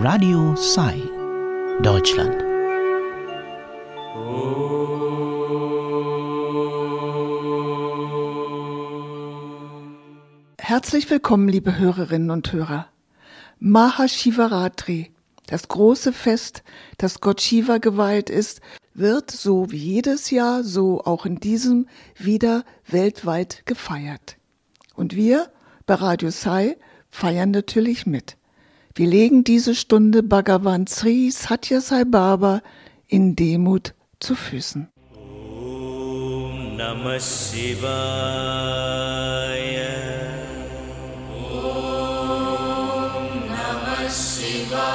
Radio Sai, Deutschland. Herzlich willkommen, liebe Hörerinnen und Hörer. Mahashivaratri, das große Fest, das Gott Shiva geweiht ist, wird so wie jedes Jahr, so auch in diesem wieder weltweit gefeiert. Und wir bei Radio Sai feiern natürlich mit. Wir legen diese Stunde Bhagavan Sri Satya Sai Baba in Demut zu Füßen. Om Namah Shivaya. Om Namah Shivaya.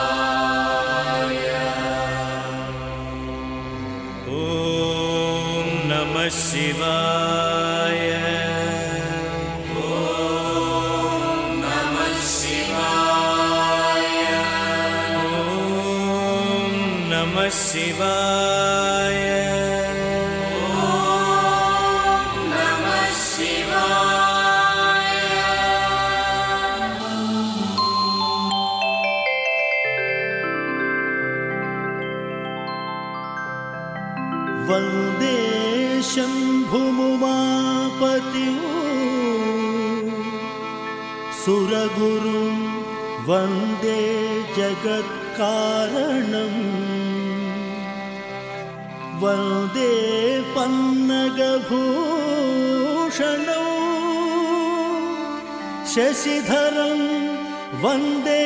Om Namah Shivaya. Shivaya. Om Namah Shivaya. Vande Shambhumapati Suraguru Vande Jagat Karanam Vande Pannagabhushanam Shashidharam Vande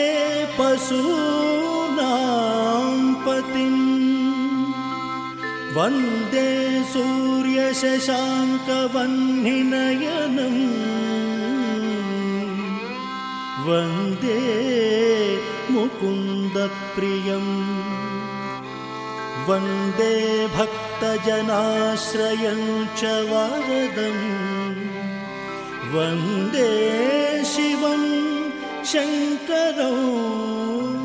Pasunam Patim Vande Surya Shashanka Vanninayanam Vande Mukunda Priyam Vande Bhakta Janashrayam Cha Varadam Vande Shivam Shankaram.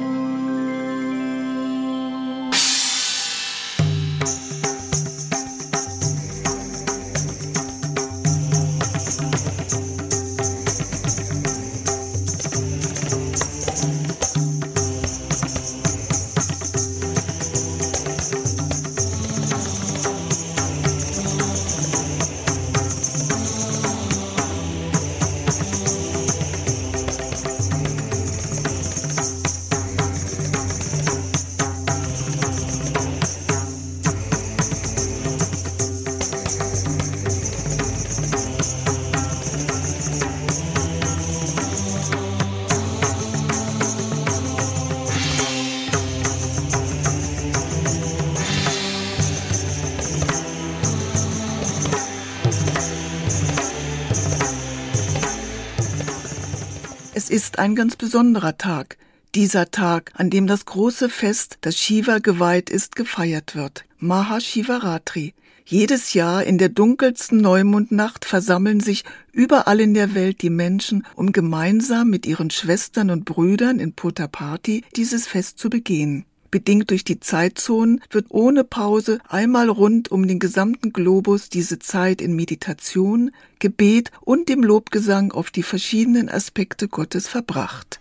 Es ist ein ganz besonderer Tag, dieser Tag, an dem das große Fest, das Shiva geweiht ist, gefeiert wird, Mahashivaratri. Jedes Jahr in der dunkelsten Neumondnacht versammeln sich überall in der Welt die Menschen, um gemeinsam mit ihren Schwestern und Brüdern in Puttaparthi dieses Fest zu begehen. Bedingt durch die Zeitzonen wird ohne Pause einmal rund um den gesamten Globus diese Zeit in Meditation, Gebet und dem Lobgesang auf die verschiedenen Aspekte Gottes verbracht.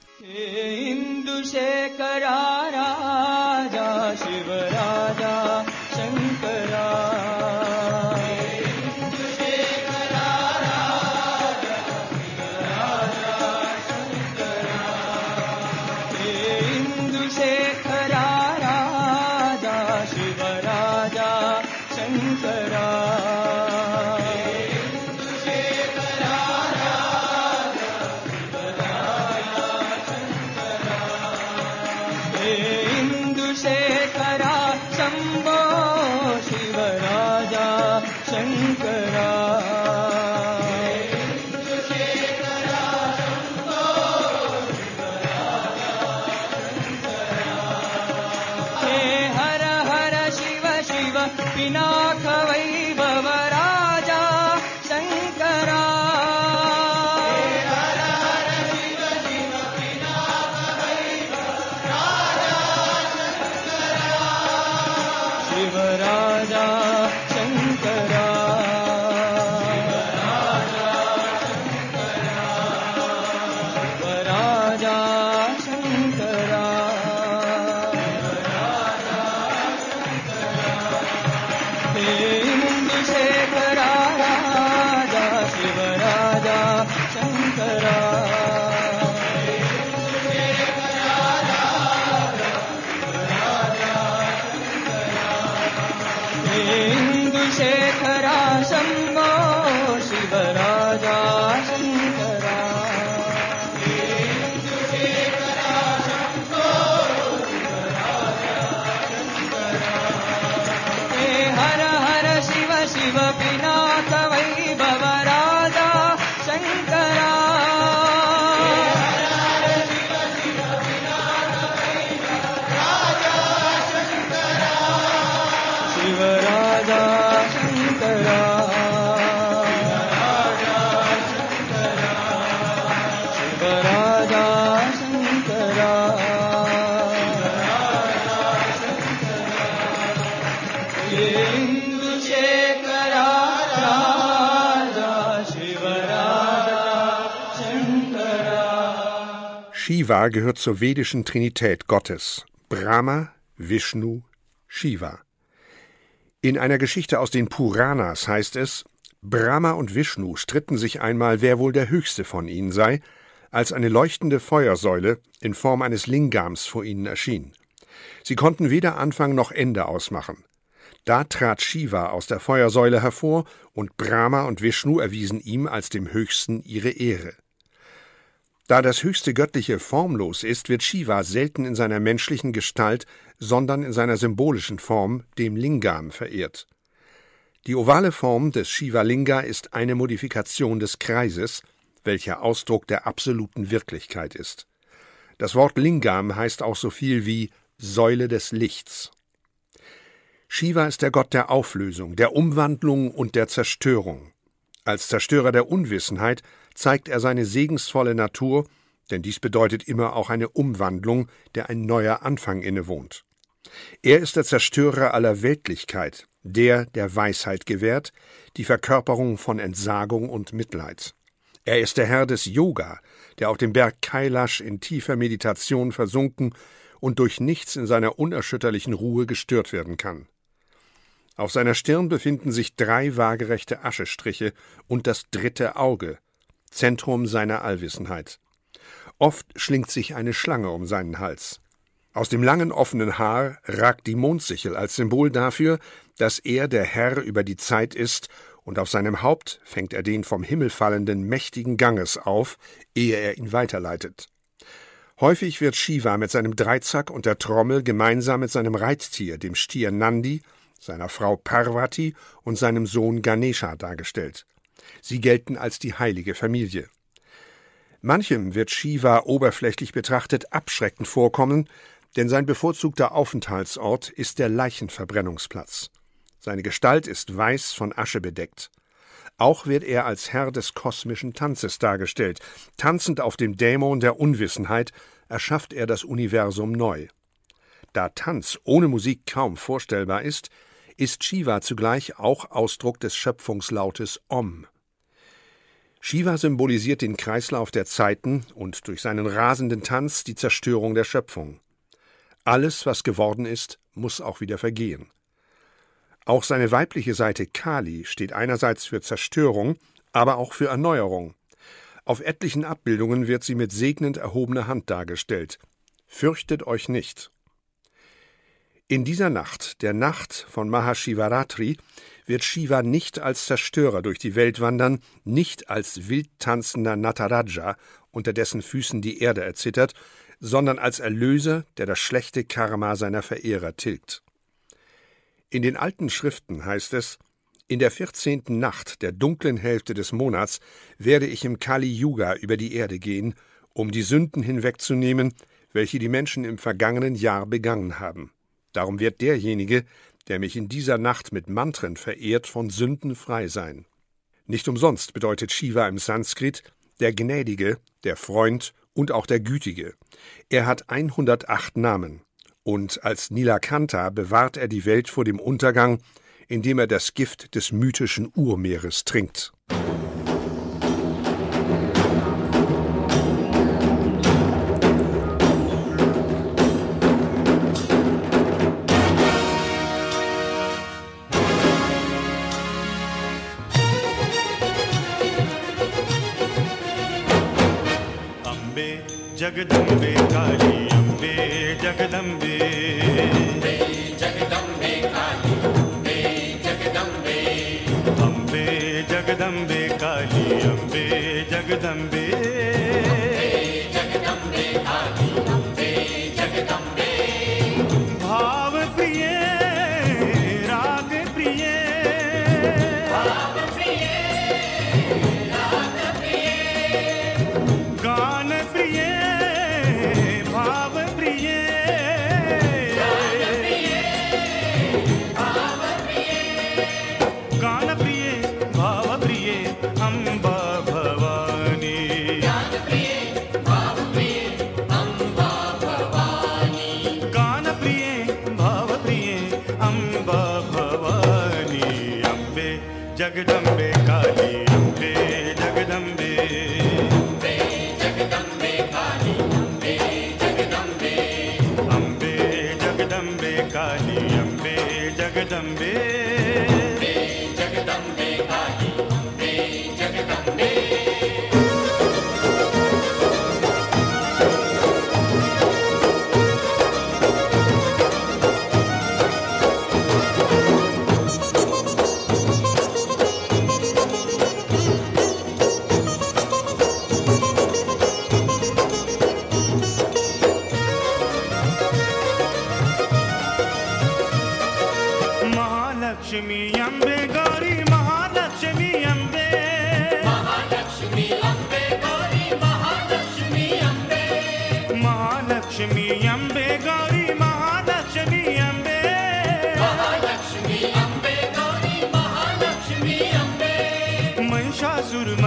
Shiva gehört zur vedischen Trinität Gottes: Brahma, Vishnu, Shiva. In einer Geschichte aus den Puranas heißt es, Brahma und Vishnu stritten sich einmal, wer wohl der höchste von ihnen sei, als eine leuchtende Feuersäule in Form eines Lingams vor ihnen erschien. Sie konnten weder Anfang noch Ende ausmachen. Da trat Shiva aus der Feuersäule hervor, und Brahma und Vishnu erwiesen ihm als dem Höchsten ihre Ehre. Da das höchste Göttliche formlos ist, wird Shiva selten in seiner menschlichen Gestalt, sondern in seiner symbolischen Form, dem Lingam, verehrt. Die ovale Form des Shiva-Linga ist eine Modifikation des Kreises, welcher Ausdruck der absoluten Wirklichkeit ist. Das Wort Lingam heißt auch so viel wie Säule des Lichts. Shiva ist der Gott der Auflösung, der Umwandlung und der Zerstörung. Als Zerstörer der Unwissenheit zeigt er seine segensvolle Natur, denn dies bedeutet immer auch eine Umwandlung, der ein neuer Anfang innewohnt. Er ist der Zerstörer aller Weltlichkeit, der Weisheit gewährt, die Verkörperung von Entsagung und Mitleid. Er ist der Herr des Yoga, der auf dem Berg Kailash in tiefer Meditation versunken und durch nichts in seiner unerschütterlichen Ruhe gestört werden kann. Auf seiner Stirn befinden sich 3 waagerechte Aschestriche und das 3. Auge, Zentrum seiner Allwissenheit. Oft schlingt sich eine Schlange um seinen Hals. Aus dem langen offenen Haar ragt die Mondsichel als Symbol dafür, dass er der Herr über die Zeit ist, und auf seinem Haupt fängt er den vom Himmel fallenden mächtigen Ganges auf, ehe er ihn weiterleitet. Häufig wird Shiva mit seinem Dreizack und der Trommel gemeinsam mit seinem Reittier, dem Stier Nandi, seiner Frau Parvati und seinem Sohn Ganesha dargestellt. Sie gelten als die heilige Familie. Manchem wird Shiva oberflächlich betrachtet abschreckend vorkommen, denn sein bevorzugter Aufenthaltsort ist der Leichenverbrennungsplatz. Seine Gestalt ist weiß von Asche bedeckt. Auch wird er als Herr des kosmischen Tanzes dargestellt. Tanzend auf dem Dämon der Unwissenheit erschafft er das Universum neu. Da Tanz ohne Musik kaum vorstellbar ist Shiva zugleich auch Ausdruck des Schöpfungslautes Om. Shiva symbolisiert den Kreislauf der Zeiten und durch seinen rasenden Tanz die Zerstörung der Schöpfung. Alles, was geworden ist, muss auch wieder vergehen. Auch seine weibliche Seite Kali steht einerseits für Zerstörung, aber auch für Erneuerung. Auf etlichen Abbildungen wird sie mit segnend erhobener Hand dargestellt. Fürchtet euch nicht. In dieser Nacht, der Nacht von Mahashivaratri, wird Shiva nicht als Zerstörer durch die Welt wandern, nicht als wild tanzender Nataraja, unter dessen Füßen die Erde erzittert, sondern als Erlöser, der das schlechte Karma seiner Verehrer tilgt. In den alten Schriften heißt es: In der 14. Nacht der dunklen Hälfte des Monats werde ich im Kali-Yuga über die Erde gehen, um die Sünden hinwegzunehmen, welche die Menschen im vergangenen Jahr begangen haben. Darum wird derjenige, der mich in dieser Nacht mit Mantren verehrt, von Sünden frei sein. Nicht umsonst bedeutet Shiva im Sanskrit der Gnädige, der Freund und auch der Gütige. Er hat 108 Namen. Und als Nilakanta bewahrt er die Welt vor dem Untergang, indem er das Gift des mythischen Urmeeres trinkt. Jagadambe Kali Ambe Jagadambe Jagadambe Kali Ambe Jagadambe Ambe Jagadambe Kali Ambe Jagadambe Jagadambe Kali Ambe Jagadambe Bhav priye Rag priye Bhav priye Rag priye Gaan priye Jagadambe Kali Ambe Jagadambe Ambe Jagadambe Kali Ambe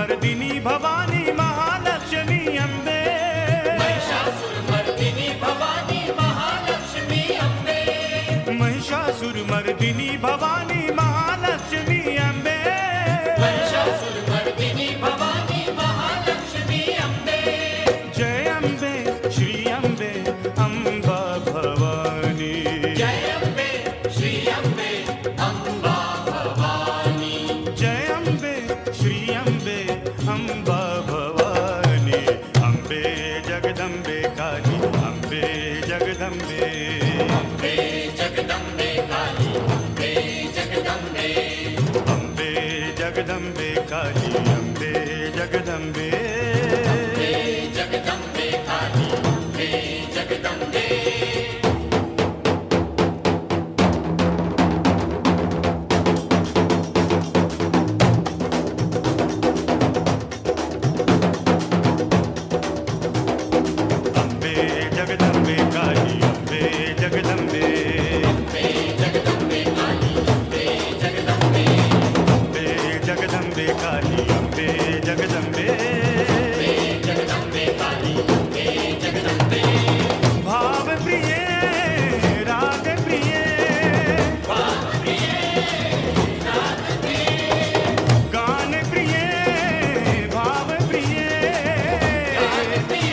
Mahishasuramardini भवानी महालक्ष्मी अम्बे महिषासुरमर्दिनी भवानी महालक्ष्मी अम्बे महिषासुरमर्दिनी भवानी महालक्ष्मी अम्बे महिषासुरमर्दिनी भवानी महालक्ष्मी अम्बे जय अम्बे श्री अम्बे अम्बा भवानी जय अम्बे श्री अम्बे अम्बा भवानी जय अम्बे श्री अम्बे अम्बा भवानी अम्बे जगदम्बे काली अम्बे जगदम्बे अम्बे जगदम्बे काली अम्बे जगदम्बे अम्बे जगदम्बे काली अम्बे जगदम्बे अम्बे जगदम्बे काली अम्बे जगदम्बे अम्बे जगदम्बे काली अम्बे जगदम्बे अम्बे जगदम्बे काली अम्बे जगदम्बे अम्बे जगदम्बे काली अम्बे जगदम्बे अम्बे जगदम्बे काली अम्बे जगदम्बे भाव प्रिय राग प्रिय भाव प्रिय राग प्रिय गान प्रिय भाव प्रिय गान प्रिय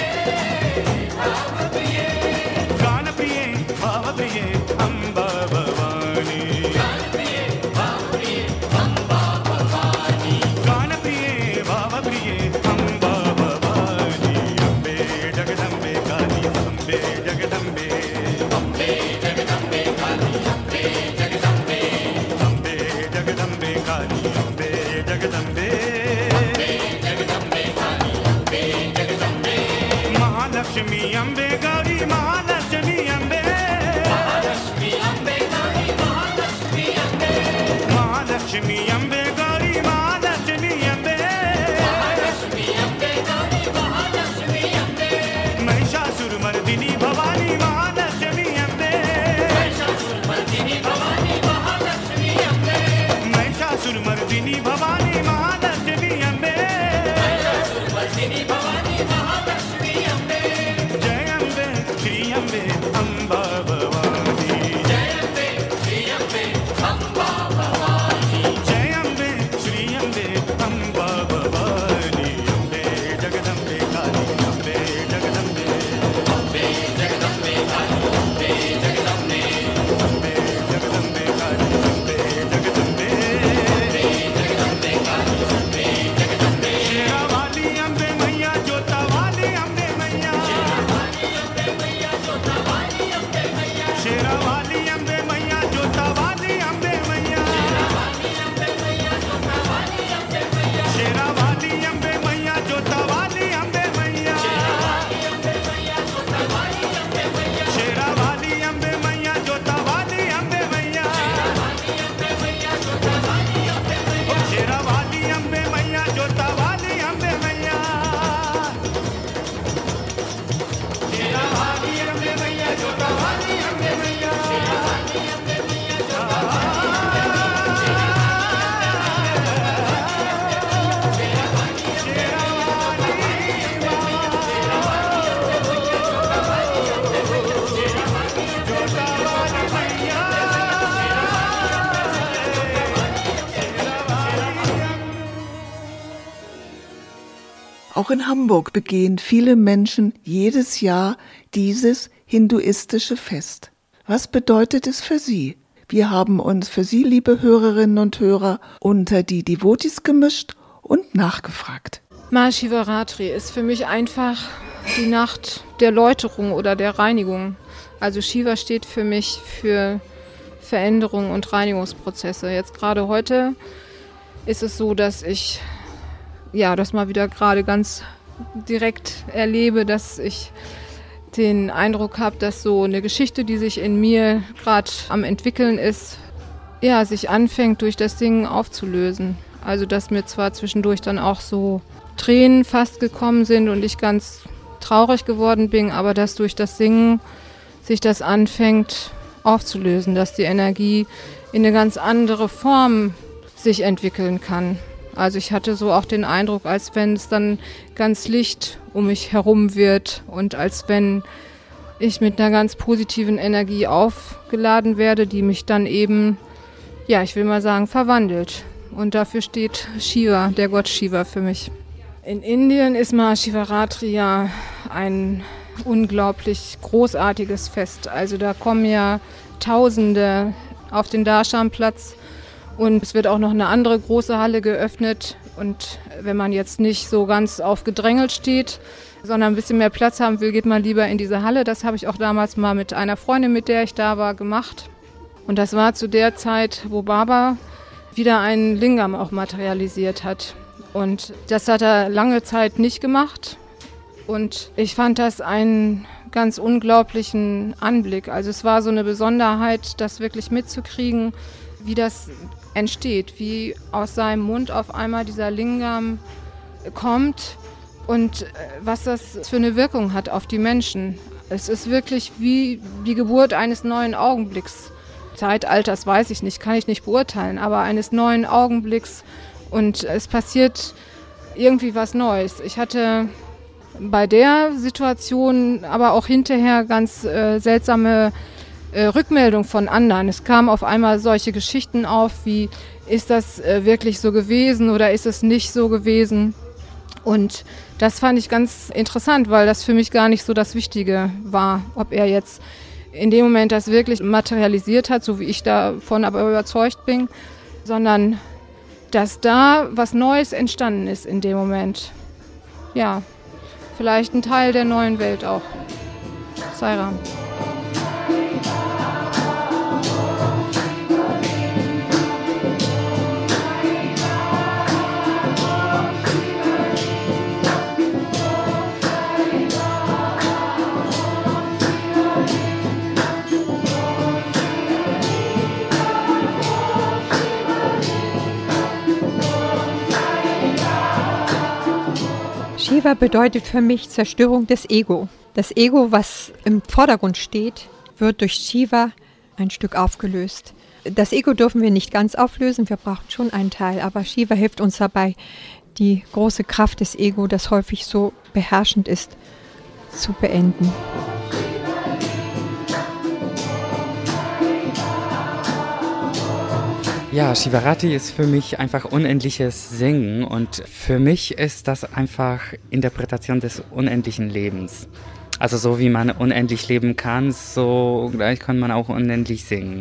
गान प्रिय भाव प्रिय अम्बा भवानी गान प्रिय भाव प्रिय अम्बा भवानी गान प्रिय भाव प्रिय अम्बा भवानी अम्बे जगदम्बे काली अम्बे जगदम्बे अम्बे जगदम्बे काली अम्बे जगदम्बे अम्बे जगदम्बे काली अम्बे जगदम्बे अम्बे जगदम्बे काली अम्बे जगदम्बे महालक्ष्मी अम्बे गौरी महालक्ष्मी अम्बे महालक्ष्मी अम्बे गौरी महालक्ष्मी अम्बे महालक्ष्मी अम्बे गौरी महालक्ष्मी अम्बे महालक्ष्मी अम्बे गौरी महालक्ष्मी अम्बे महिषासुरमर्दिनी भवानी महालक्ष्मी अम्बे महिषासुरमर्दिनी भवानी महालक्ष्मी अम्बे महिषासुरमर्दिनी भवानी महालक्ष्मी अम्बे महिषासुरमर्दिनी भवानी महालक्ष्मी अम्बे जय अम्बे श्री अम्बे अम्बा भवानी जय अम्बे श्री अम्बे अम्बा भवानी जय अम्बे श्री अम्बे अम्बा भवानी अम्बे जगदम्बे काली अम्बे जगदम्बे अम्बे जगदम्बे काली अम्बे जगदम्बे अम्बे जगदम्बे काली अम्बे जगदम्बे अम्बे जगदम्बे काली अम्बे जगदम्बे शेरा वाली अम्बे मैया जोता वाली अम्बे मैया शेरा वाली अम्बे मैया जोता वाली अम्बे मैया शेरा वाली अम्बे मैया जोता वाली अम्बे मैया शेरा वाली अम्बे मैया जोता वाली अम्बे मैया शेरा वाली अम्बे मैया जोता वाली अम्बे मैया शेरा वाली अम्बे मैया जोता वाली अम्बे मैया शेरा वाली अम्बे मैया जोता वाली अम्बे मैया Auch in Hamburg begehen viele Menschen jedes Jahr dieses hinduistische Fest. Was bedeutet es für Sie? Wir haben uns für Sie, liebe Hörerinnen und Hörer, unter die Devotis gemischt und nachgefragt. Mahashivaratri ist für mich einfach die Nacht der Läuterung oder der Reinigung. Also Shiva steht für mich für Veränderung und Reinigungsprozesse. Jetzt gerade heute ist es so, dass ich das mal wieder gerade ganz direkt erlebe, dass ich den Eindruck habe, dass so eine Geschichte, die sich in mir gerade am entwickeln ist, sich anfängt durch das Singen aufzulösen. Also dass mir zwar zwischendurch dann auch so Tränen fast gekommen sind und ich ganz traurig geworden bin, aber dass durch das Singen sich das anfängt aufzulösen, dass die Energie in eine ganz andere Form sich entwickeln kann. Also ich hatte so auch den Eindruck, als wenn es dann ganz licht um mich herum wird und als wenn ich mit einer ganz positiven Energie aufgeladen werde, die mich dann eben, ja, ich will mal sagen, verwandelt. Und dafür steht Shiva, der Gott Shiva für mich. In Indien ist Mahashivaratri ja ein unglaublich großartiges Fest. Also da kommen ja Tausende auf den Darshan-Platz und es wird auch noch eine andere große Halle geöffnet. Und wenn man jetzt nicht so ganz auf gedrängelt steht, sondern ein bisschen mehr Platz haben will, geht man lieber in diese Halle. Das habe ich auch damals mal mit einer Freundin, mit der ich da war, gemacht. Und das war zu der Zeit, wo Baba wieder einen Lingam auch materialisiert hat. Und das hat er lange Zeit nicht gemacht. Und ich fand das einen ganz unglaublichen Anblick. Also es war so eine Besonderheit, das wirklich mitzukriegen, wie das entsteht, wie aus seinem Mund auf einmal dieser Lingam kommt und was das für eine Wirkung hat auf die Menschen. Es ist wirklich wie die Geburt eines neuen Augenblicks. Zeitalters weiß ich nicht, kann ich nicht beurteilen, aber eines neuen Augenblicks und es passiert irgendwie was Neues. Ich hatte bei der Situation aber auch hinterher ganz seltsame Rückmeldung von anderen. Es kamen auf einmal solche Geschichten auf, wie ist das wirklich so gewesen oder ist es nicht so gewesen? Und das fand ich ganz interessant, weil das für mich gar nicht so das Wichtige war, ob er jetzt in dem Moment das wirklich materialisiert hat, so wie ich davon aber überzeugt bin, sondern dass da was Neues entstanden ist in dem Moment. Ja, vielleicht ein Teil der neuen Welt auch. Sai Ram. Shiva bedeutet für mich Zerstörung des Ego. Das Ego, was im Vordergrund steht, wird durch Shiva ein Stück aufgelöst. Das Ego dürfen wir nicht ganz auflösen, wir brauchen schon einen Teil, aber Shiva hilft uns dabei, die große Kraft des Ego, das häufig so beherrschend ist, zu beenden. Ja, Shivaratri ist für mich einfach unendliches Singen und für mich ist das einfach Interpretation des unendlichen Lebens. Also so wie man unendlich leben kann, so gleich kann man auch unendlich singen.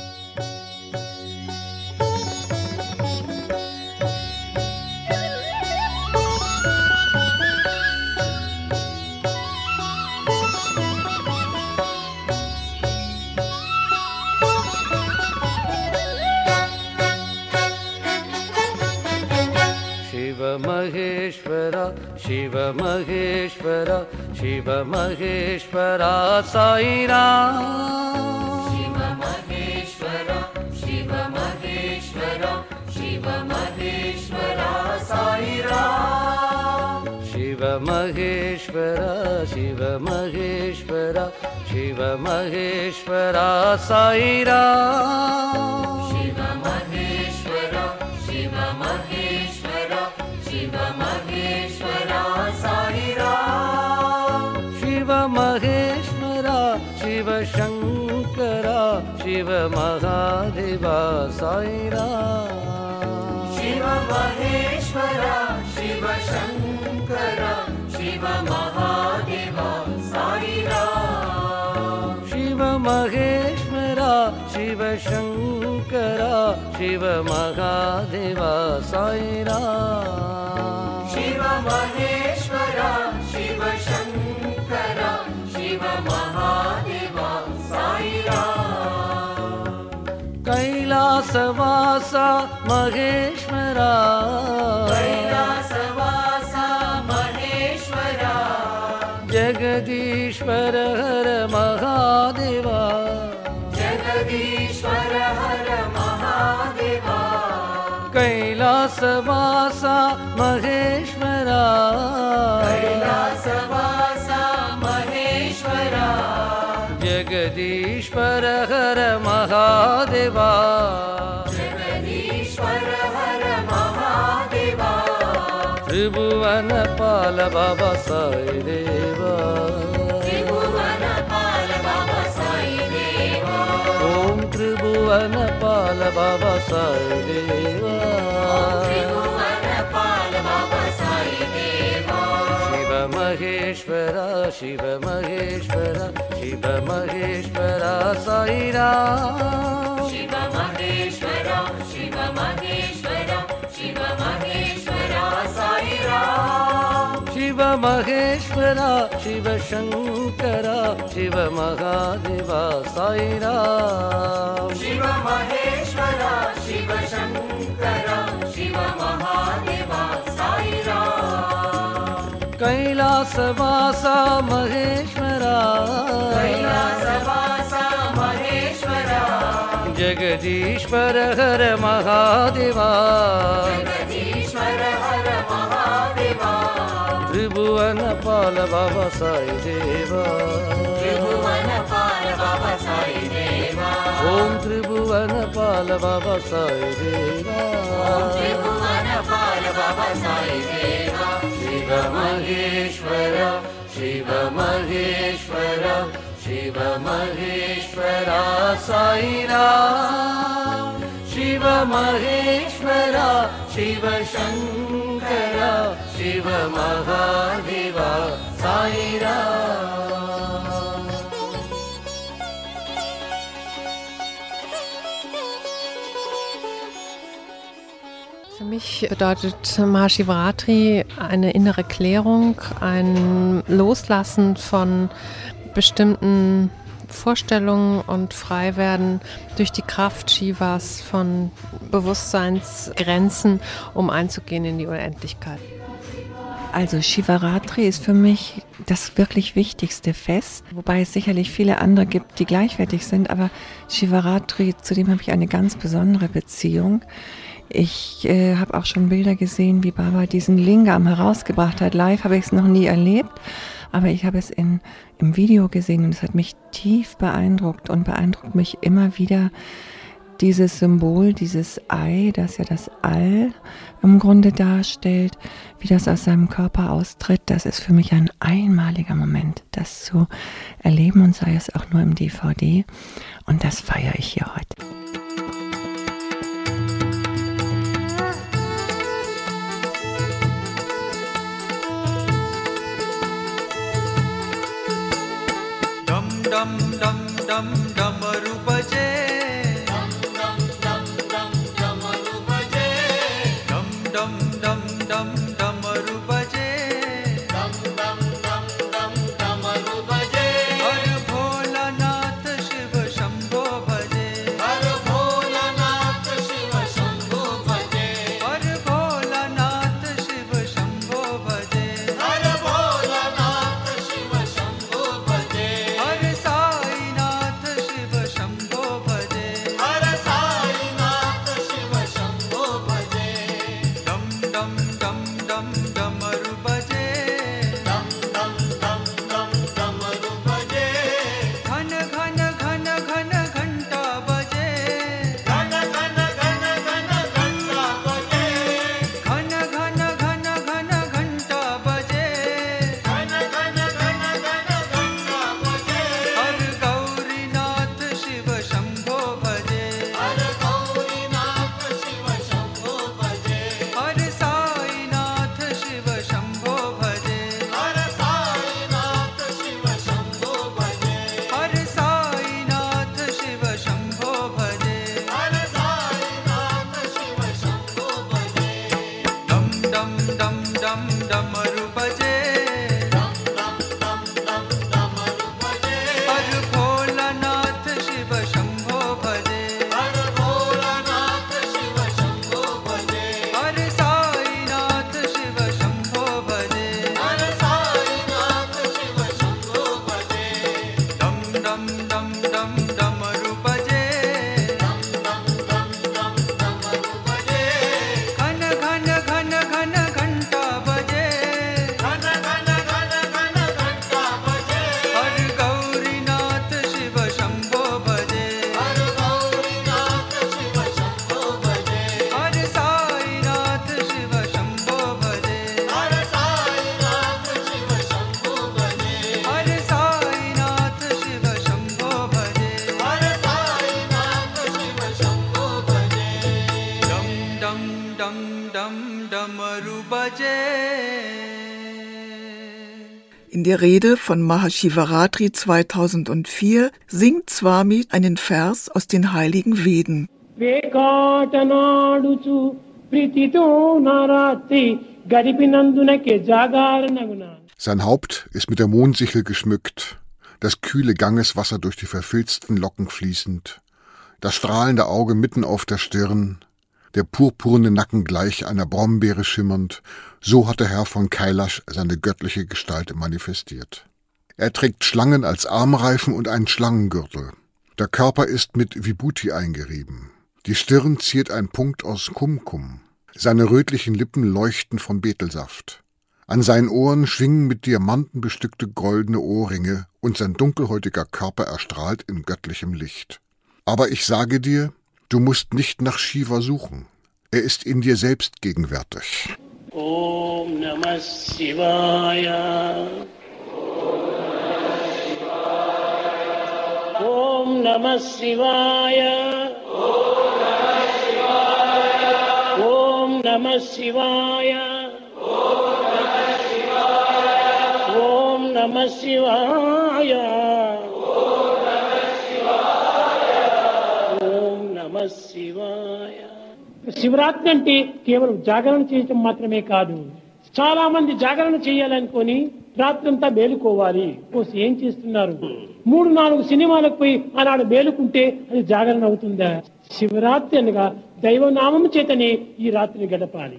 Shiva Maheshwara, Shiva Maheshwara, Sai Ram. Shiva Maheshwara, Shiva Maheshwara, Shiva Maheshwara, Sai Ram. Shiva Maheshwara, Shiva Maheshwara, Shiva Maheshwara, Sai Ram. Shiva Maheshwara, Shiva Maheshwara, Shiva Maheshwara, Sai Ram. Shiva Maheshwara, Shiva Shankara, Shiva Mahadeva, Sai Ram. Shiva Maheshwara, Shiva Shankara, Shiva Mahadeva, Sai Ram. Shiva Maheshwara, Shiva Shankara, Shiva Mahadeva, Sai Ram. Shiva Maheshwara, Shiva Shankara, Shiva Mahadeva, Sai Ram. Kailasavasa Maheshwara, Kailasavasa Maheshwara, Jagadishwara Hara Mahadeva, Jagadishwara Hara Mahadeva. Kailasavasa Maheshwara, Kailasavasa Maheshwara, Jagadishwara Hara Mahadeva, Jagadishwara Hara Mahadeva. त्रिभुवनपाल बाबा साई देवा त्रिभुवनपाल बाबा साई देवा ओम त्रिभुवनपाल बाबा साई देवा त्रिभुवनपाल बाबा साई देवा शिव महेश्वरा शिव महेश्वरा शिव महेश्वरा साई राम शिव महेश्वरा शिव महेश्वरा शिव महेश्वरा साई राम शिव महेश्वरा शिव शंकरा शिव महादेवा साई राम शिव महेश्वरा शिव शंकरा शिव महादेवा साई राम कैलासवासा महेश्वरा कैलासवासा महेश्वरा जगदीश्वर हर महादेवा जगदीश्वर हर महादेवा त्रिभुवनपाल बाबा साई देवा त्रिभुवनपाल बाबा साई देवा ओम त्रिभुवनपाल बाबा साई देवा त्रिभुवनपाल बाबा साई देवा शिव महेश्वरा शिव महेश्वरा शिव महेश्वरा साई राम शिव महेश्वरा शिव शंकरा शिव महादेवा साई Ram Für mich bedeutet Mahashivaratri eine innere Klärung, ein Loslassen von bestimmten Vorstellungen und Freiwerden durch die Kraft Shivas von Bewusstseinsgrenzen, um einzugehen in die Unendlichkeit. Also Shivaratri ist für mich das wirklich wichtigste Fest, wobei es sicherlich viele andere gibt, die gleichwertig sind, aber Shivaratri, zu dem habe ich eine ganz besondere Beziehung. Ich habe auch schon Bilder gesehen, wie Baba diesen Lingam herausgebracht hat. Live habe ich es noch nie erlebt, aber ich habe es im Video gesehen und es hat mich tief beeindruckt und beeindruckt mich immer wieder dieses Symbol, dieses Ei, das ja das All im Grunde darstellt, wie das aus seinem Körper austritt. Das ist für mich ein einmaliger Moment, das zu erleben und sei es auch nur im DVD. Und das feiere ich hier heute. dum dum dum damaru baje dum dum dum dum damaru baje dum dum dum dum damaru baje dum dum dum dum damaru baje har bholanath shiv shambho bhaje har bholanath shiv shambho bhaje har bholanath shiv shambho bhaje har bholanath shiv shambho bhaje har Sainath Shiv In der Rede von Mahashivaratri 2004 singt Swami einen Vers aus den heiligen Veden. Sein Haupt ist mit der Mondsichel geschmückt, das kühle Gangeswasser durch die verfilzten Locken fließend, das strahlende Auge mitten auf der Stirn, der purpurne Nacken gleich einer Brombeere schimmernd, so hat der Herr von Kailash seine göttliche Gestalt manifestiert. Er trägt Schlangen als Armreifen und einen Schlangengürtel. Der Körper ist mit Vibhuti eingerieben. Die Stirn ziert ein Punkt aus Kumkum. Seine rötlichen Lippen leuchten von Betelsaft. An seinen Ohren schwingen mit Diamanten bestückte goldene Ohrringe und sein dunkelhäutiger Körper erstrahlt in göttlichem Licht. Aber ich sage dir, du musst nicht nach Shiva suchen. Er ist in dir selbst gegenwärtig. Om Namah Shivaya. Om Namah Shivaya. Om Namah Shivaya. Om Namah Shivaya. Om Namah Shivaya. Shivaratri అంటే కేవలం జాగరణ చేయటం మాత్రమే కాదు. చాలా మంది జాగరణ చేయాలనుకొని రాత్రంతా మేలుకోవాలి. ఏం చేస్తున్నారు? 3-4 సినిమాలకు పోయి ఆనాడు మేలుకుంటే అది జాగరణ అవుతుందా? శివరాత్రి అనగా దైవనామం చేతనే ఈ రాత్రిని గడపాలి.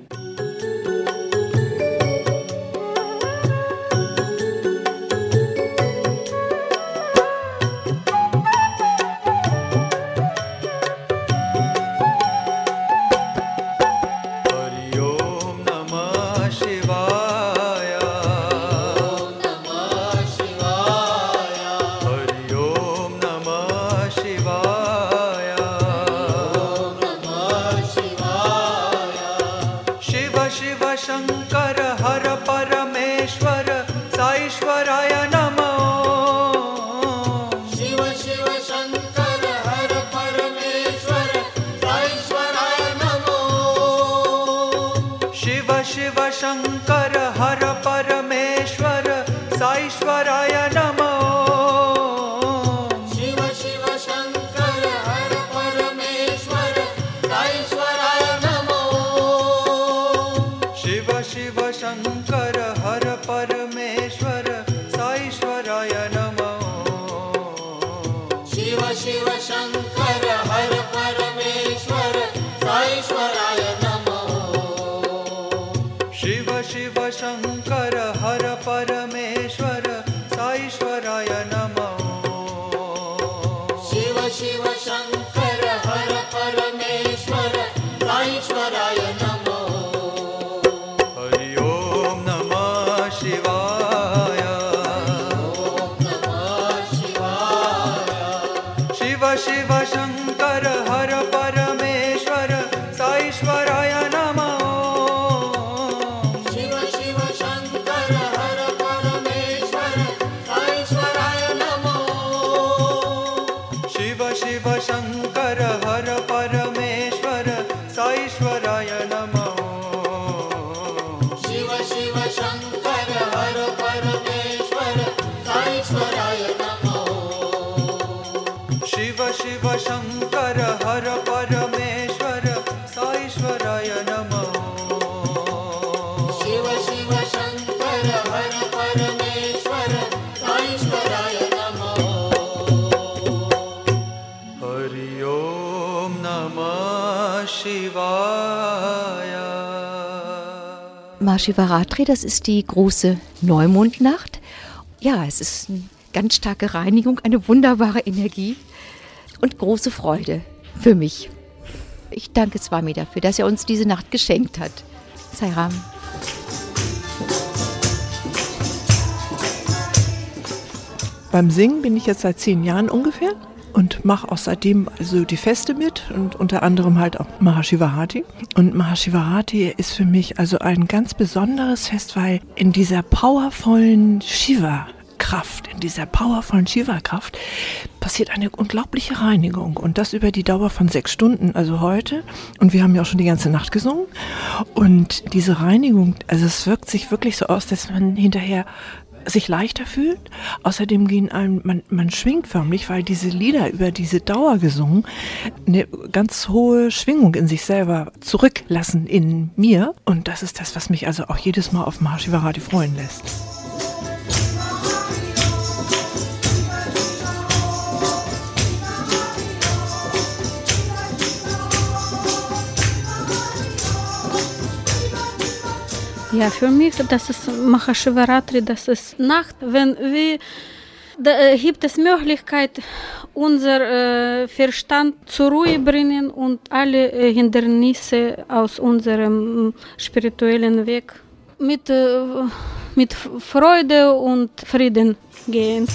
Mahashivaratri, das ist die große Neumondnacht. Ja, es ist eine ganz starke Reinigung, eine wunderbare Energie und große Freude für mich. Ich danke Swami dafür, dass er uns diese Nacht geschenkt hat. Sai Ram. Beim Singen bin ich jetzt seit 10 Jahren ungefähr und mache auch seitdem also die Feste mit und unter anderem halt auch Mahashivaratri. Und Mahashivaratri ist für mich also ein ganz besonderes Fest, weil in dieser powervollen Shiva-Kraft, passiert eine unglaubliche Reinigung und das über die Dauer von 6 Stunden, also heute. Und wir haben ja auch schon die ganze Nacht gesungen. Und diese Reinigung, also es wirkt sich wirklich so aus, dass man hinterher sich leichter fühlt. Außerdem gehen einem, man schwingt förmlich, weil diese Lieder über diese Dauer gesungen eine ganz hohe Schwingung in sich selber zurücklassen in mir. Und das ist das, was mich also auch jedes Mal auf Mahashivarati freuen lässt. Ja, für mich, das ist Mahashivaratri, das ist Nacht, wenn wir, da gibt es Möglichkeit, unser Verstand zur Ruhe bringen und alle Hindernisse aus unserem spirituellen Weg mit Freude und Frieden gehen.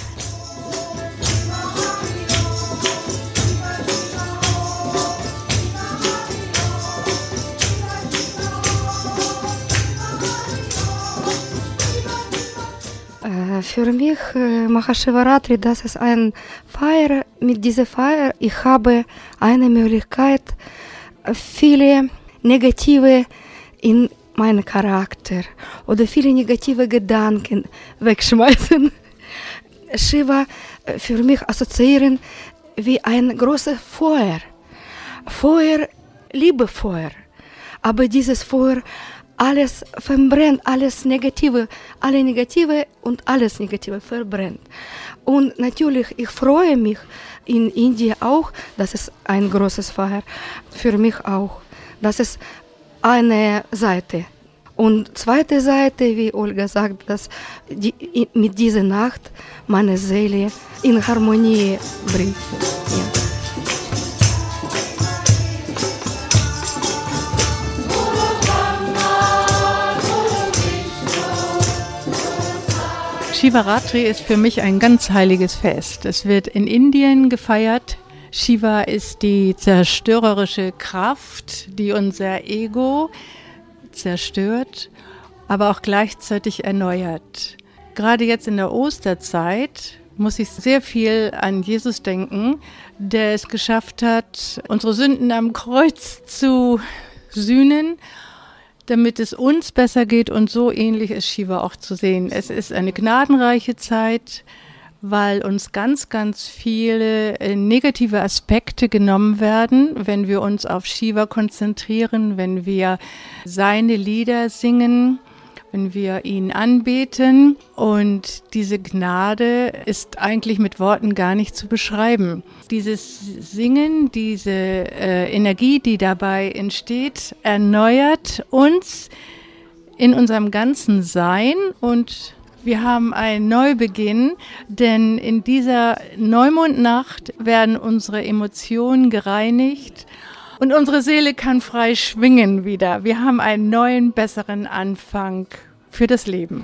Für mich Mahashivaratri, das ist eine Feier. Mit dieser Feier ich habe eine Möglichkeit, viele negative in meinen Charakter oder viele negative Gedanken wegschmeißen. Shiva für mich assoziieren wie ein großes Feuer. Feuer, Liebefeuer. Aber dieses Feuer alles verbrennt, alles Negative, alle Negative und alles Negative verbrennt. Und natürlich, ich freue mich in Indien auch, das ist ein großes Feier, für mich auch. Das ist eine Seite. Und zweite Seite, wie Olga sagt, dass mit dieser Nacht meine Seele in Harmonie bringt. Ja. Shivaratri ist für mich ein ganz heiliges Fest. Es wird in Indien gefeiert. Shiva ist die zerstörerische Kraft, die unser Ego zerstört, aber auch gleichzeitig erneuert. Gerade jetzt in der Osterzeit muss ich sehr viel an Jesus denken, der es geschafft hat, unsere Sünden am Kreuz zu sühnen, damit es uns besser geht, und so ähnlich ist Shiva auch zu sehen. Es ist eine gnadenreiche Zeit, weil uns ganz, ganz viele negative Aspekte genommen werden, wenn wir uns auf Shiva konzentrieren, wenn wir seine Lieder singen, wenn wir ihn anbeten. Und diese Gnade ist eigentlich mit Worten gar nicht zu beschreiben. Dieses Singen, diese Energie, die dabei entsteht, erneuert uns in unserem ganzen Sein, und wir haben einen Neubeginn, denn in dieser Neumondnacht werden unsere Emotionen gereinigt und unsere Seele kann frei schwingen wieder. Wir haben einen neuen, besseren Anfang für das Leben.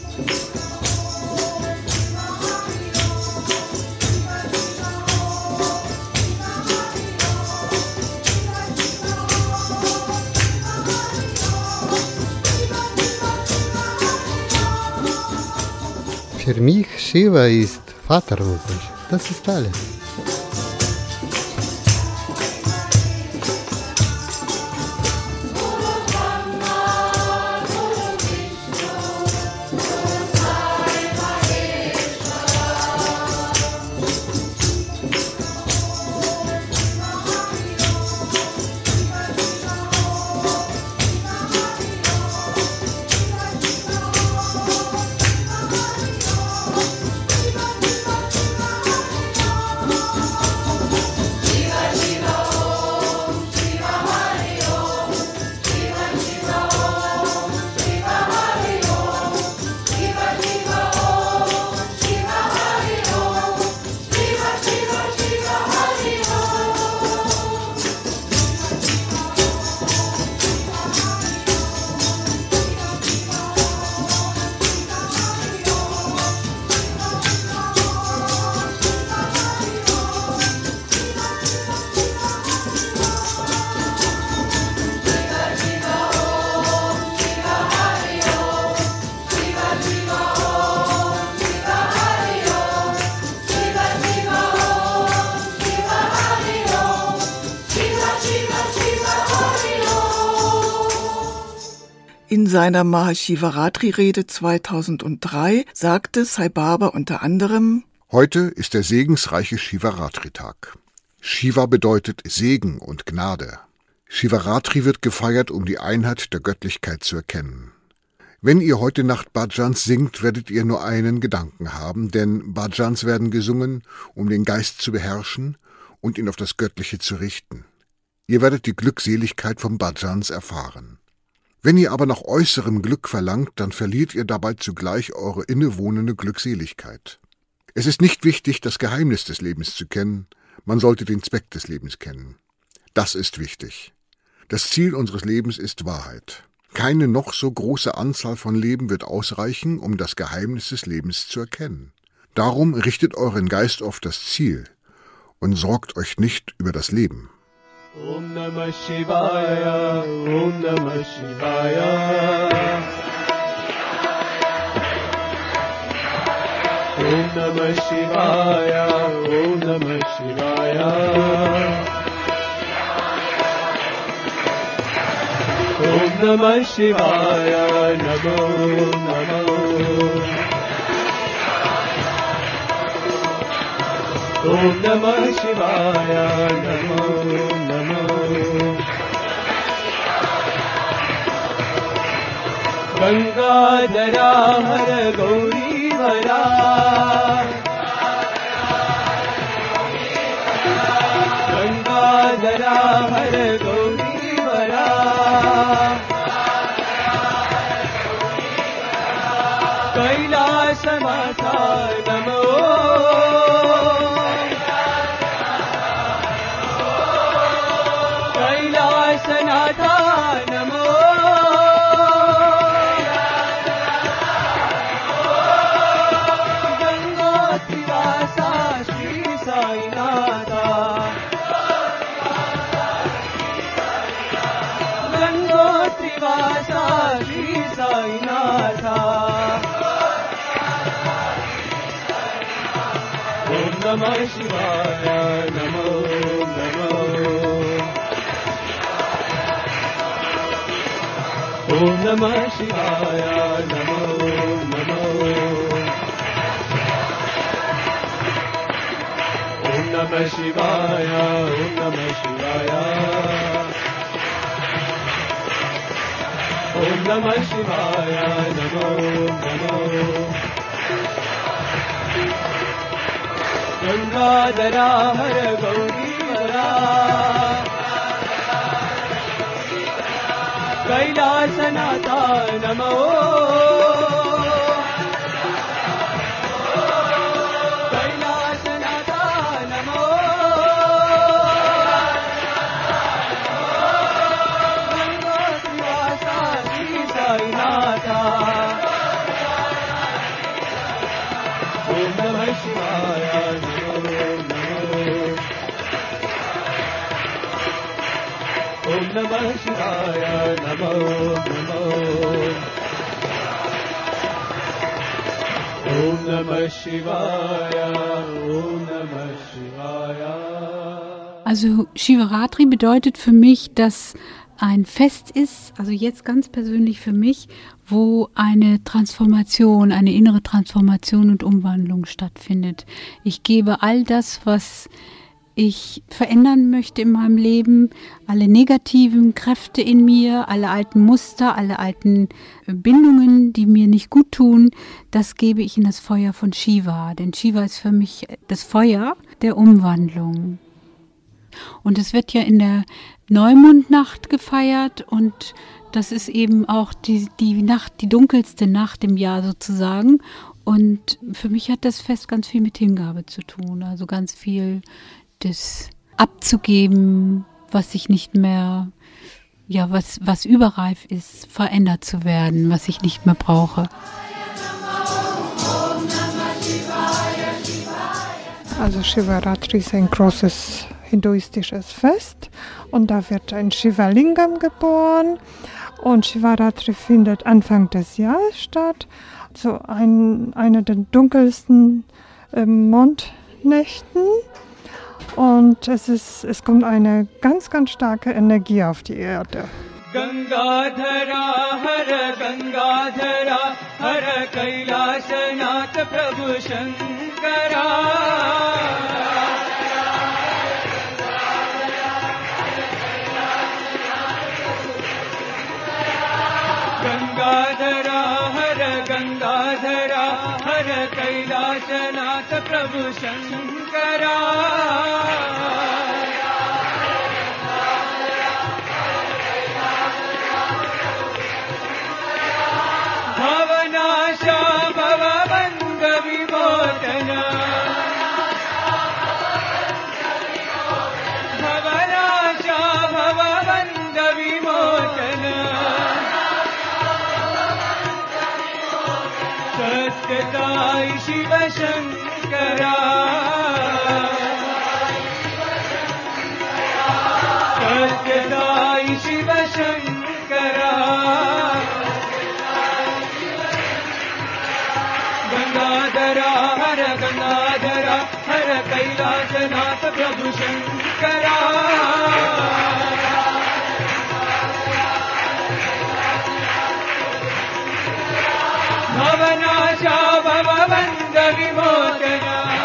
Für mich Shiva ist Vater unser. Das ist alles. In seiner Mahashivaratri-Rede 2003 sagte Sai Baba unter anderem: Heute ist der segensreiche Shivaratri-Tag. Shiva bedeutet Segen und Gnade. Shivaratri wird gefeiert, um die Einheit der Göttlichkeit zu erkennen. Wenn ihr heute Nacht Bhajans singt, werdet ihr nur einen Gedanken haben, denn Bhajans werden gesungen, um den Geist zu beherrschen und ihn auf das Göttliche zu richten. Ihr werdet die Glückseligkeit vom Bhajans erfahren. Wenn ihr aber nach äußerem Glück verlangt, dann verliert ihr dabei zugleich eure innewohnende Glückseligkeit. Es ist nicht wichtig, das Geheimnis des Lebens zu kennen, man sollte den Zweck des Lebens kennen. Das ist wichtig. Das Ziel unseres Lebens ist Wahrheit. Keine noch so große Anzahl von Leben wird ausreichen, um das Geheimnis des Lebens zu erkennen. Darum richtet euren Geist auf das Ziel und sorgt euch nicht über das Leben. Om Namah Shivaya, Om Namah Shivaya. Om Namah Shivaya, Om Namah Shivaya. Om Namah Shivaya, Namo Namo. Om Namah Shivaya, Namo Namo. Gangadhara Hara Gauri Hara. Gangadhara Hara Gauri Hara. Kailasamata Namo. Kailasanatha Namo. Gangotrivasa Shri Sainatha. Gangotrivasa Shri Sainatha. Om Namah Shivaya, Namo Namo. Om Namah Shivaya, Namo Namo. Om Namah Shivaya, Om Namah Shivaya. Om Namah Shivaya, Namo Namo. Gangadhara Hara Gauri Hara. Kailasanatha Namo. Kailasanatha Namo. Gangotrivasa Shri Sainatha. Om Namah Shivaya, Namo Namo. Om Namah Shivaya, Namo Namo. Om Namah Shivaya, Om Namah Shivaya. Also Shivaratri bedeutet für mich, dass ein Fest ist, also jetzt ganz persönlich für mich, wo eine Transformation, eine innere Transformation und Umwandlung stattfindet. Ich gebe all das, was ich verändern möchte in meinem Leben, alle negativen Kräfte in mir, alle alten Muster, alle alten Bindungen, die mir nicht gut tun, das gebe ich in das Feuer von Shiva. Denn Shiva ist für mich das Feuer der Umwandlung. Und es wird ja in der Neumondnacht gefeiert und das ist eben auch die Nacht, die dunkelste Nacht im Jahr sozusagen. Und für mich hat das Fest ganz viel mit Hingabe zu tun, also ganz viel das abzugeben, was ich nicht mehr, ja, was überreif ist, verändert zu werden, was ich nicht mehr brauche. Also Shivaratri ist ein großes hinduistisches Fest und da wird ein Shivalingam geboren und Shivaratri findet Anfang des Jahres statt, so einer der dunkelsten Mondnächten. Und es kommt eine ganz, ganz starke Energie auf die Erde. गंगाधरा हर कैलासनाथ प्रभु शंकरा गंगाधरा हर कैलासनाथ प्रभु शंकरा भवनाशा भवबंध विमोचन भवनाशा भवबंध विमोचन सत्यसाई शिव शंकरा सत्यसाई शिव शंकरा गंगाधरा हर कैलासनाथ प्रभु शंकरा भवनाशा भवबंध विमोचन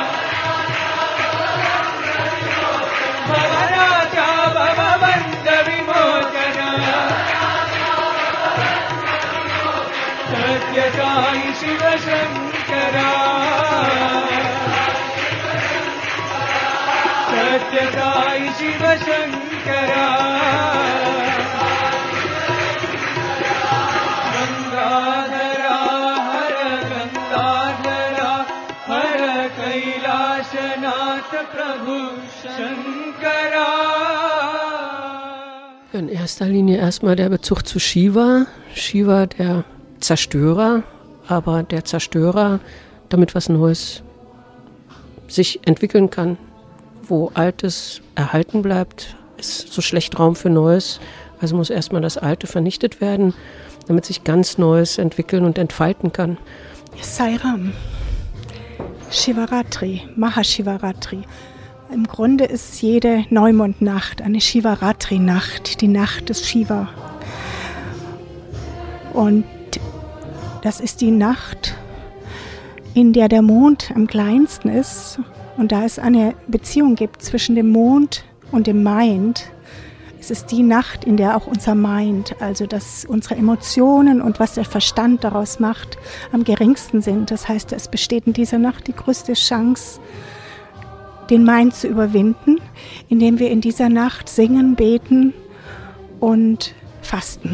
भवनाशा भवबंध विमोचन सत्यसाई शिव शंकरा सत्यसाई शिव शंकरा गंगाधरा हर कैलासनाथ प्रभु Shankara. In erster Linie erstmal der Bezug zu Shiva. Shiva, der Zerstörer, aber der Zerstörer, damit was Neues sich entwickeln kann. Wo Altes erhalten bleibt, ist so schlecht Raum für Neues. Also muss erstmal das Alte vernichtet werden, damit sich ganz Neues entwickeln und entfalten kann. Sairam, Shivaratri, Mahashivaratri. Im Grunde ist jede Neumondnacht eine Shivaratri-Nacht, die Nacht des Shiva. Und das ist die Nacht, in der der Mond am kleinsten ist und da es eine Beziehung gibt zwischen dem Mond und dem Mind. Es ist die Nacht, in der auch unser Mind, also dass unsere Emotionen und was der Verstand daraus macht, am geringsten sind. Das heißt, es besteht in dieser Nacht die größte Chance, den Mind zu überwinden, indem wir in dieser Nacht singen, beten und fasten,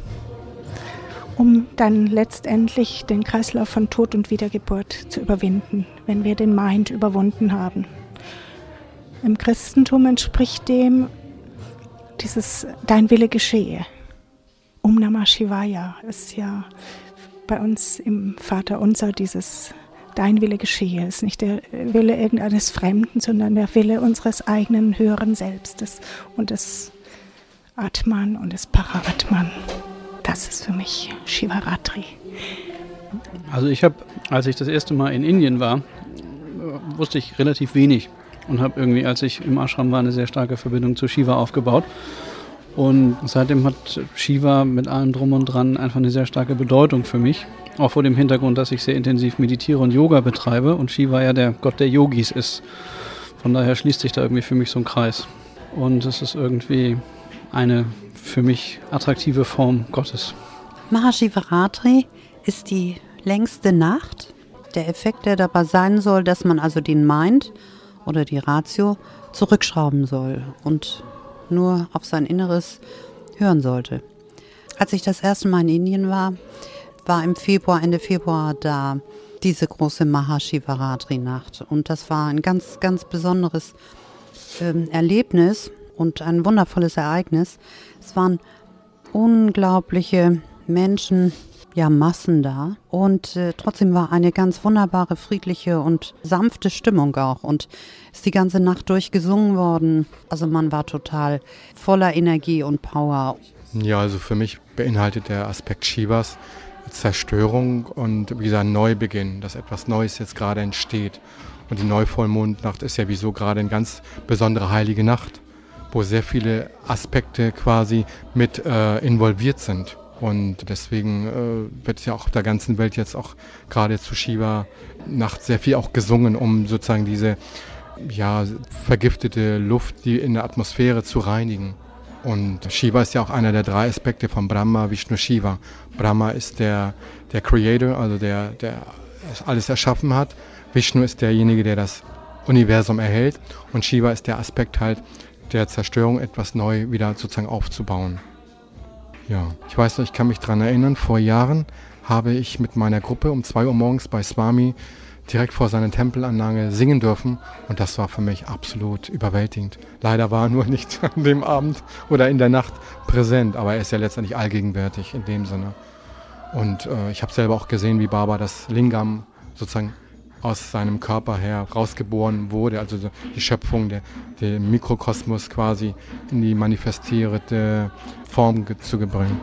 um dann letztendlich den Kreislauf von Tod und Wiedergeburt zu überwinden, wenn wir den Mind überwunden haben. Im Christentum entspricht dem dieses Dein Wille geschehe. Om Namah Shivaya ist ja bei uns im Vaterunser dieses Dein Wille geschehe. Ist nicht der Wille irgendeines Fremden, sondern der Wille unseres eigenen höheren Selbstes und des Atman und des Para-Atman. Das ist für mich Shivaratri. Also als ich das erste Mal in Indien war, wusste ich relativ wenig und habe irgendwie, als ich im Ashram war, eine sehr starke Verbindung zu Shiva aufgebaut. Und seitdem hat Shiva mit allem Drum und Dran einfach eine sehr starke Bedeutung für mich. Auch vor dem Hintergrund, dass ich sehr intensiv meditiere und Yoga betreibe und Shiva ja der Gott der Yogis ist. Von daher schließt sich da irgendwie für mich so ein Kreis. Und es ist irgendwie eine für mich attraktive Form Gottes. Mahashivaratri ist die längste Nacht. Der Effekt, der dabei sein soll, dass man also den Mind oder die Ratio zurückschrauben soll und nur auf sein Inneres hören sollte. Als ich das erste Mal in Indien war im Februar, Ende Februar da diese große Mahashivaratri-Nacht. Und das war ein ganz, ganz besonderes Erlebnis und ein wundervolles Ereignis. Es waren unglaubliche Menschen, ja Massen da. Und trotzdem war eine ganz wunderbare, friedliche und sanfte Stimmung auch. Und ist die ganze Nacht durchgesungen worden. Also man war total voller Energie und Power. Ja, also für mich beinhaltet der Aspekt Shivas Zerstörung und wie gesagt Neubeginn, dass etwas Neues jetzt gerade entsteht. Und die Neuvollmondnacht ist ja wieso gerade eine ganz besondere heilige Nacht wo sehr viele Aspekte quasi mit involviert sind. Und deswegen wird ja auch auf der ganzen Welt jetzt auch gerade zu Shiva-Nacht sehr viel auch gesungen, um sozusagen diese vergiftete Luft, die in der Atmosphäre zu reinigen. Und Shiva ist ja auch einer der 3 Aspekte von Brahma, Vishnu, Shiva. Brahma ist der Creator, also der alles erschaffen hat. Vishnu ist derjenige, der das Universum erhält. Und Shiva ist der Aspekt halt der Zerstörung, etwas neu wieder sozusagen aufzubauen. Ja, ich weiß noch, ich kann mich daran erinnern, vor Jahren habe ich mit meiner Gruppe um 2 Uhr morgens bei Swami direkt vor seiner Tempelanlage singen dürfen und das war für mich absolut überwältigend. Leider war er nur nicht an dem Abend oder in der Nacht präsent, aber er ist ja letztendlich allgegenwärtig in dem Sinne. Und ich habe selber auch gesehen, wie Baba das Lingam sozusagen aus seinem Körper her rausgeboren wurde, also die Schöpfung, der Mikrokosmos quasi in die manifestierte Form zu bringen.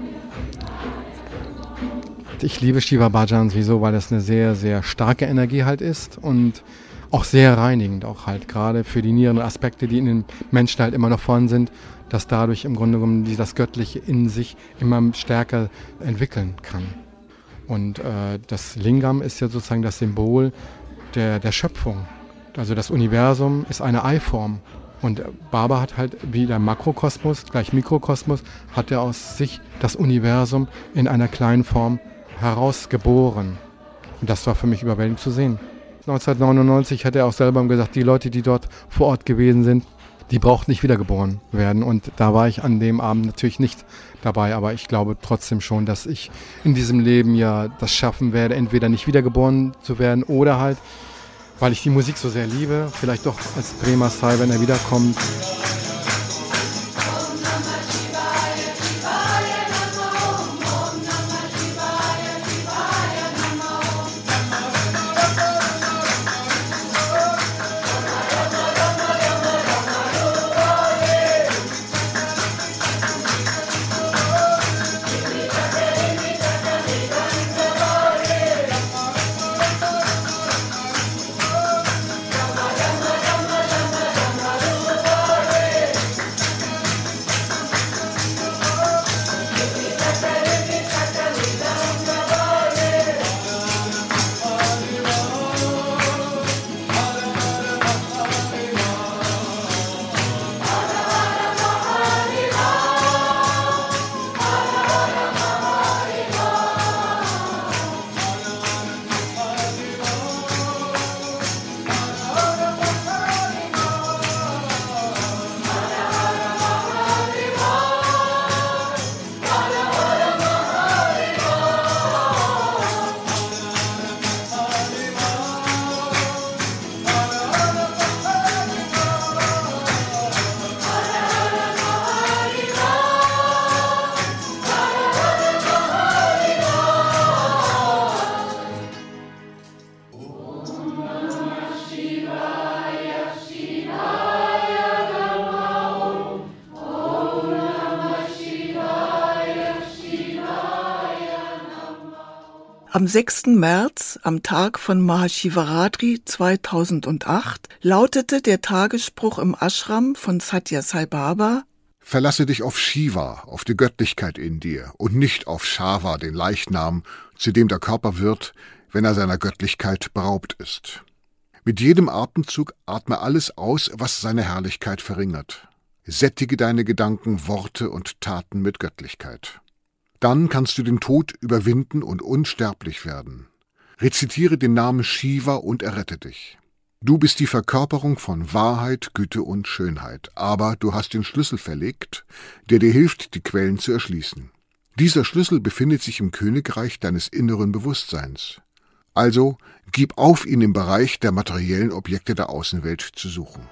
Ich liebe Shiva Bhajans, wieso? Weil das eine sehr, sehr starke Energie halt ist und auch sehr reinigend, auch halt gerade für die niederen Aspekte, die in den Menschen halt immer noch vorhanden sind, dass dadurch im Grunde genommen das Göttliche in sich immer stärker entwickeln kann. Und das Lingam ist ja sozusagen das Symbol der Schöpfung. Also das Universum ist eine Eiform. Und Baba hat halt wie der Makrokosmos, gleich Mikrokosmos, hat er aus sich das Universum in einer kleinen Form herausgeboren. Und das war für mich überwältigend zu sehen. 1999 hat er auch selber gesagt, die Leute, die dort vor Ort gewesen sind, die brauchten nicht wiedergeboren werden. Und da war ich an dem Abend natürlich nicht dabei, aber ich glaube trotzdem schon, dass ich in diesem Leben ja das schaffen werde, entweder nicht wiedergeboren zu werden oder halt, weil ich die Musik so sehr liebe, vielleicht doch als Prema Sai, wenn er wiederkommt. Am 6. März, am Tag von Mahashivaratri 2008, lautete der Tagesspruch im Ashram von Sathya Sai Baba: Verlasse dich auf Shiva, auf die Göttlichkeit in dir und nicht auf Shava, den Leichnam, zu dem der Körper wird, wenn er seiner Göttlichkeit beraubt ist. Mit jedem Atemzug atme alles aus, was seine Herrlichkeit verringert. Sättige deine Gedanken, Worte und Taten mit Göttlichkeit. Dann kannst du den Tod überwinden und unsterblich werden. Rezitiere den Namen Shiva und errette dich. Du bist die Verkörperung von Wahrheit, Güte und Schönheit, aber du hast den Schlüssel verlegt, der dir hilft, die Quellen zu erschließen. Dieser Schlüssel befindet sich im Königreich deines inneren Bewusstseins. Also gib auf, ihn im Bereich der materiellen Objekte der Außenwelt zu suchen.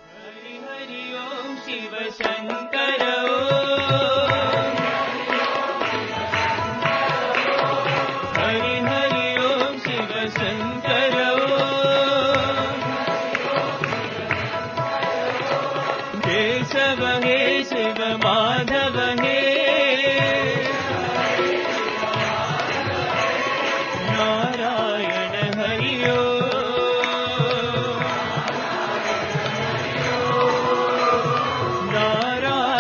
Nara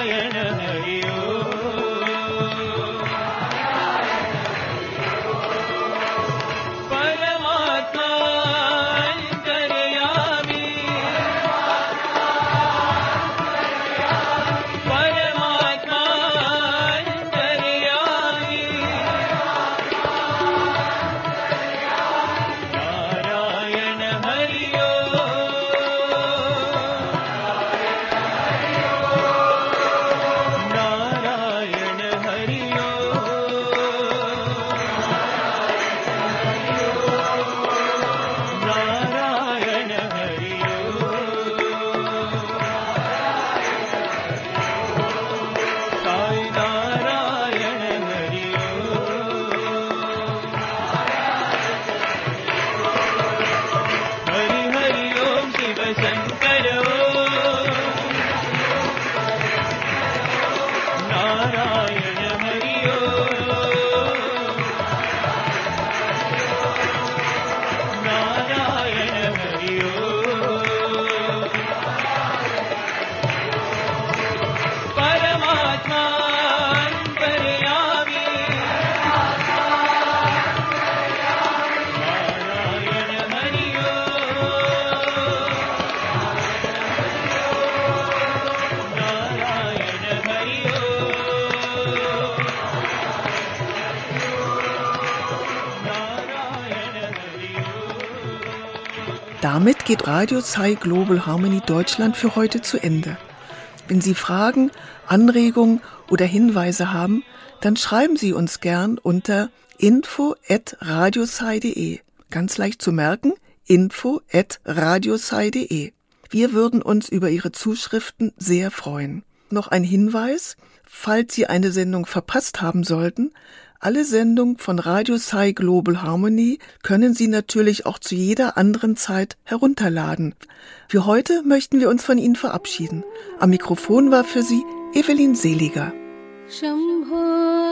Damit geht Radio Sai Global Harmony Deutschland für heute zu Ende. Wenn Sie Fragen, Anregungen oder Hinweise haben, dann schreiben Sie uns gern unter info@radiosai.de. Ganz leicht zu merken, info@radiosai.de. Wir würden uns über Ihre Zuschriften sehr freuen. Noch ein Hinweis, falls Sie eine Sendung verpasst haben sollten: Alle Sendungen von Radio Sai Global Harmony können Sie natürlich auch zu jeder anderen Zeit herunterladen. Für heute möchten wir uns von Ihnen verabschieden. Am Mikrofon war für Sie Evelyn Seliger. Shambho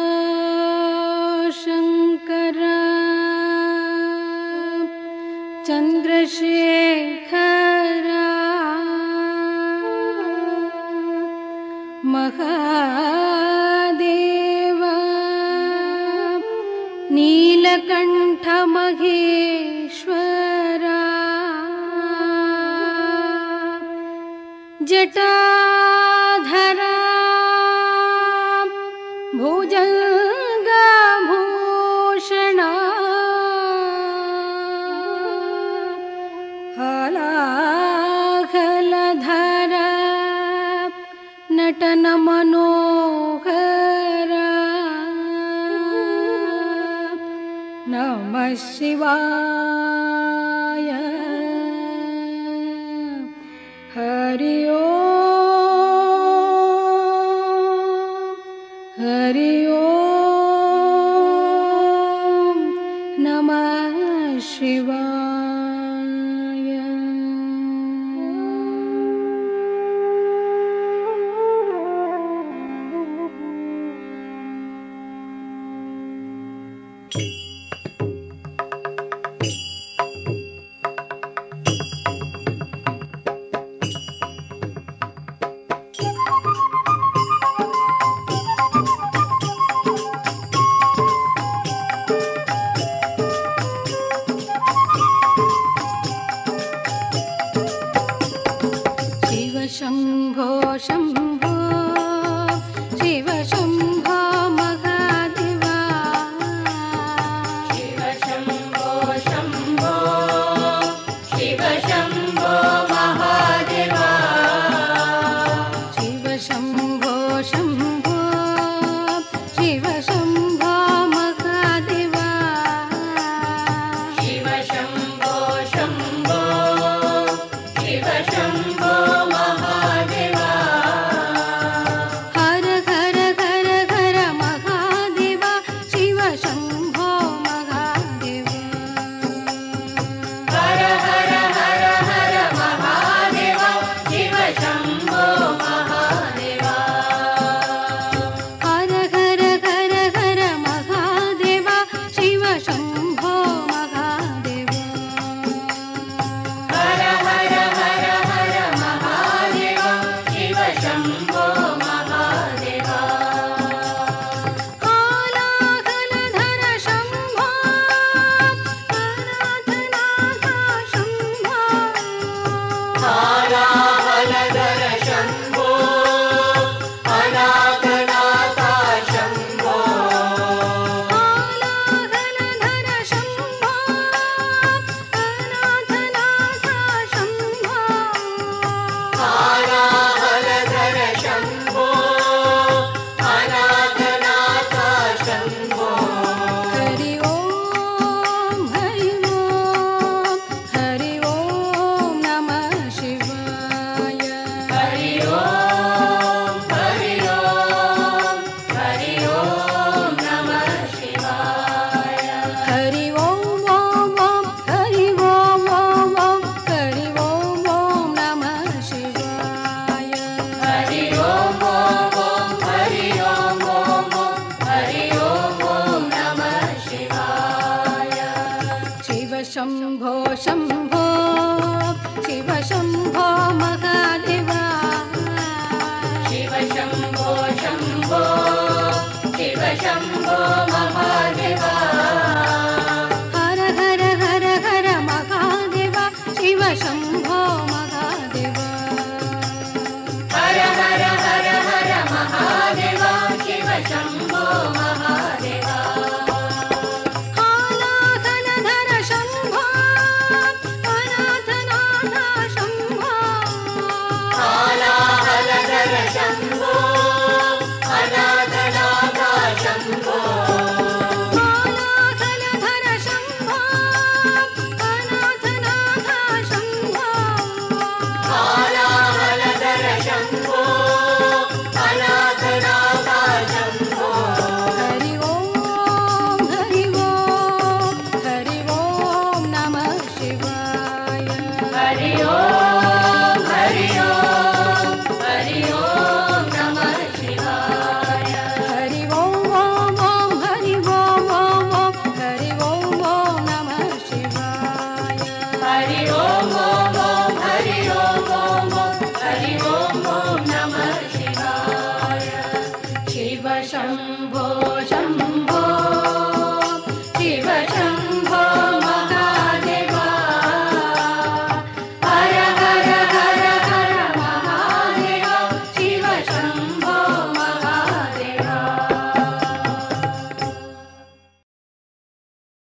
Shankara Chandrasekhara Mahadeva Neelakantha Maheshwara Jatadhara Bhujanga Bhushana Halakhaladhara Natana Manohara Namah Shivaya Hari Om Hari Om Namah Shivaya. Shambho Shambho Shiva Shambho Mahadeva Shiva Shambho Shambho Shiva Shambho Mahadeva Shiva Shambho Shambho Shiva Shambho Mahadeva Shiva Shambho Shambho Shiva Shambho Shambho Shambho Shiva Shambho Mahadeva Shiva Shambho Shambho Shiva Shambho Mahadeva Hara Hara Hara Hara Mahadeva Shiva Shambho Mahadeva Hara Hara Hara Hara Mahadeva Shiva Shambho Mahadeva Halakhaladhara Shambho Anatana Hari Om, Hari Om, Hari Om Namah Shivaya. Hari Om Om Om, Hari Om Om Om, Hari Om Om Namah Shivaya. Hari Om Om.